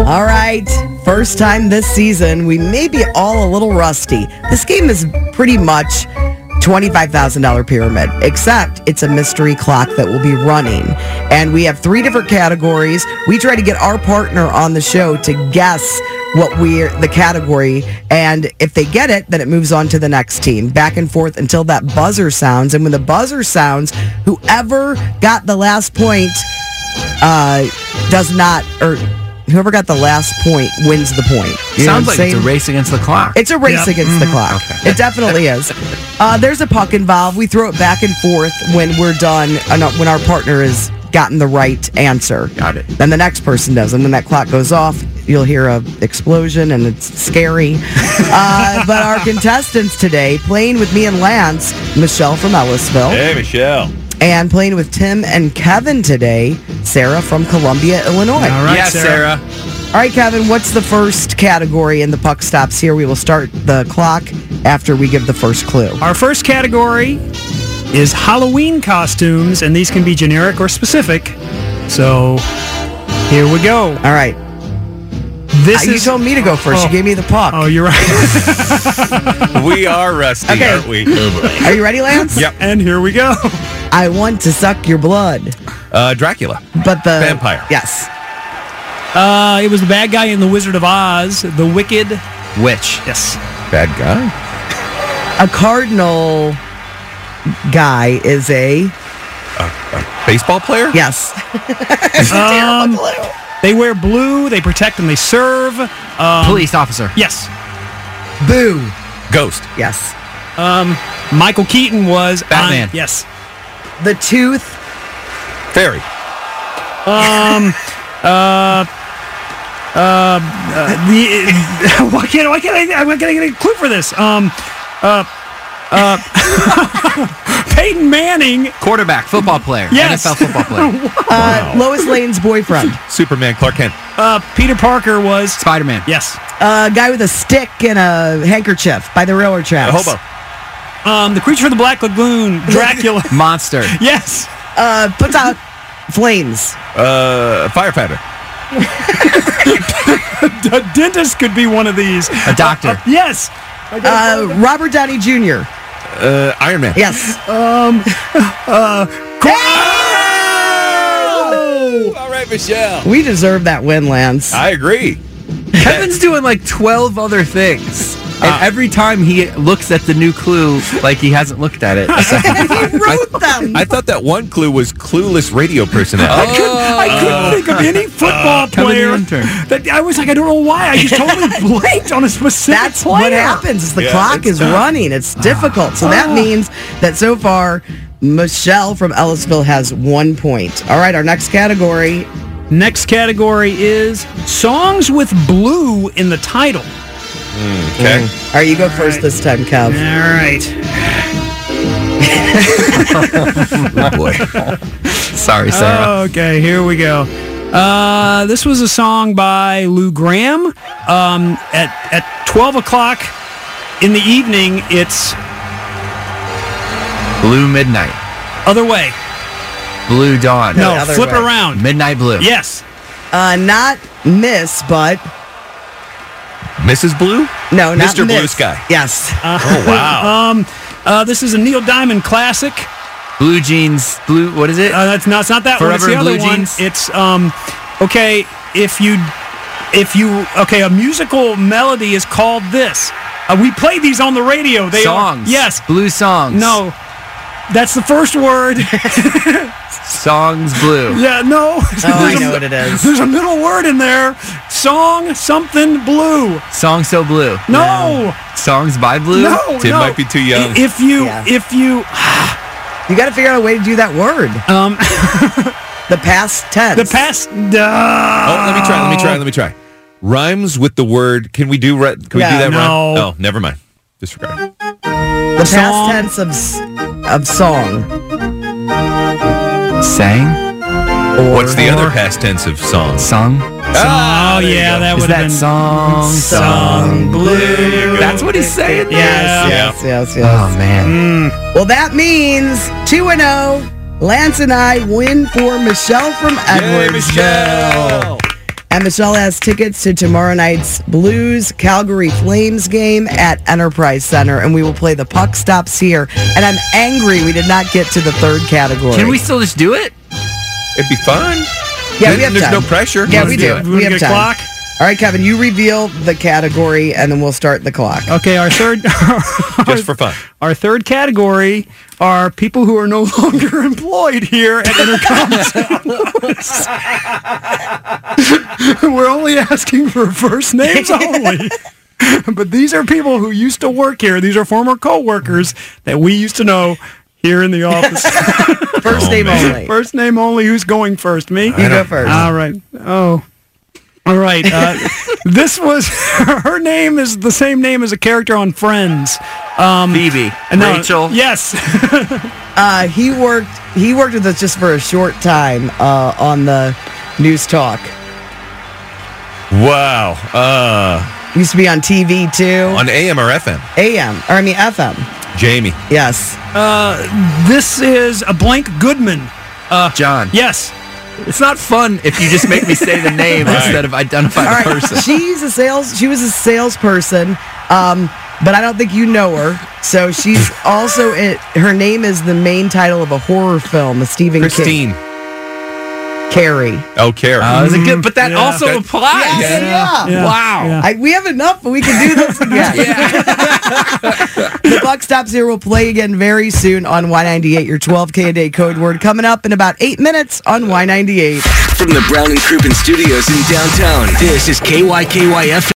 All right, first time this season. We may be all a little rusty. This game is pretty much $25,000 pyramid, except it's a mystery clock that will be running. And we have 3 different categories. We try to get our partner on the show to guess the category, and if they get it, then it moves on to the next team. Back and forth until that buzzer sounds, and when the buzzer sounds, whoever got the last point whoever got the last point wins the point. Sounds like it's a race against the clock. It's a race against the clock. Okay. It definitely is. There's a puck involved. We throw it back and forth when we're done, when our partner has gotten the right answer. Got it. Then the next person does. And when that clock goes off, you'll hear an explosion, and it's scary. But our contestants today, playing with me and Lance, Michelle from Ellisville. Hey, Michelle. And playing with Tim and Kevin today, Sarah from Columbia, Illinois. All right, yes, Sarah. All right, Kevin, what's the first category in the puck stops here? We will start the clock after we give the first clue. Our first category is Halloween costumes, and these can be generic or specific. So, here we go. All right. You told me to go first. You gave me the puck. Oh, you're right. We are rusty, aren't we? Are you ready, Lance? Yep. And here we go. I want to suck your blood. Dracula. But the vampire. Yes. It was the bad guy in The Wizard of Oz, the Wicked Witch. Yes. Bad guy. A cardinal guy is a baseball player? Yes. It's a terrible clue. They wear blue, they protect and they serve. Police officer. Yes. Boo. Ghost. Yes. Michael Keaton was Batman. Yes. The Tooth. Fairy. Why can't I get a clue for this? Peyton Manning. Quarterback, football player. Yes. NFL football player. Wow. Lois Lane's boyfriend. Superman, Clark Kent. Peter Parker was Spider-Man. Yes. Guy with a stick and a handkerchief by the railroad tracks. A hobo. The Creature of the Black Lagoon, Dracula. Monster. Yes. Puts out flames. Firefighter. A dentist could be one of these. A doctor. Yes. Robert Downey Jr. Iron Man. Yes. All right, Michelle. We deserve that win, Lance. I agree. Kevin's doing like 12 other things. And every time he looks at the new clue, like he hasn't looked at it. He wrote them. I thought that one clue was clueless radio personality. I couldn't think of any football player. That I was like, I don't know why. I just totally blanked on a specific That's player. what happens. Is the clock is running. It's difficult. So that means that so far, Michelle from Ellisville has 1 point. All right, our next category. Next category is songs with blue in the title. Okay. All right, you go first this time, Kev. All right. Oh, boy. Sorry, Sarah. Okay, here we go. This was a song by Lou Gramm. At 12 o'clock in the evening, it's Blue Midnight. Other Way. Blue Dawn. No, other flip way. around. Midnight Blue. Yes. Not Miss, but... Mrs. Blue? No, not Mr. Miss. Blue Sky. Yes. Oh, wow. This is a Neil Diamond classic. Blue Jeans. Blue, what is it? It's not that one. It's Forever the other Blue one. Jeans? It's okay. If you a musical melody is called this. We play these on the radio. They songs. Yes. Blue songs. No. That's the first word. Songs blue. Yeah, no. Oh, I know what it is. There's a middle word in there. Song something blue. Song so blue. No. Songs by blue. No. Tim might be too young. If you You got to figure out a way to do that word. The past tense. the past. Oh, let me try. Rhymes with the word. Can we do that no. rhyme? Oh, never mind. Disregard. The Song. past tense of song. Sang. What's the other past tense of song? Sung. Oh yeah, that Is would that have been song blue. That's what he's saying? Yes. Oh, man. Well, that means 2-0. Lance and I win for Michelle from Edwardsville. Michelle. And Michelle has tickets to tomorrow night's Blues Calgary Flames game at Enterprise Center, and we will play The Puck Stops Here. And I'm angry we did not get to the third category. Can we still just do it? It'd be fun. Yeah, Then we have there's time. no pressure. Yeah, Let's we do do. it. We have get a time. clock. All right, Kevin, you reveal the category, and then we'll start the clock. Okay, our third Just for fun. our third category are people who are no longer employed here at Intercom. We're only asking for first names only. But these are people who used to work here. These are former co-workers that we used to know here in the office. First name only. First name only. Who's going first? Me? You go first. All right. Oh. All right. This was her name is the same name as a character on Friends. Phoebe. No, Rachel. Yes. He worked with us just for a short time on the News Talk. Wow. Used to be on TV too. On AM or FM? FM. Jamie. Yes. This is a blank Goodman. John. Yes. It's not fun if you just make me say the name instead of identify All the right. person. She was a salesperson, but I don't think you know her. So she's also her name is the main title of a horror film, a Stephen Christine. King. Carrie. Oh, Carrie. Is it good? But that Yeah. also applies. Yeah. Wow. Yeah. We have enough, but we can do this again. The Buck Stops Here will play again very soon on Y98, your 12K a day code word. Coming up in about 8 minutes on Y98. From the Brown and Crouppen Studios in downtown, this is KYKYF.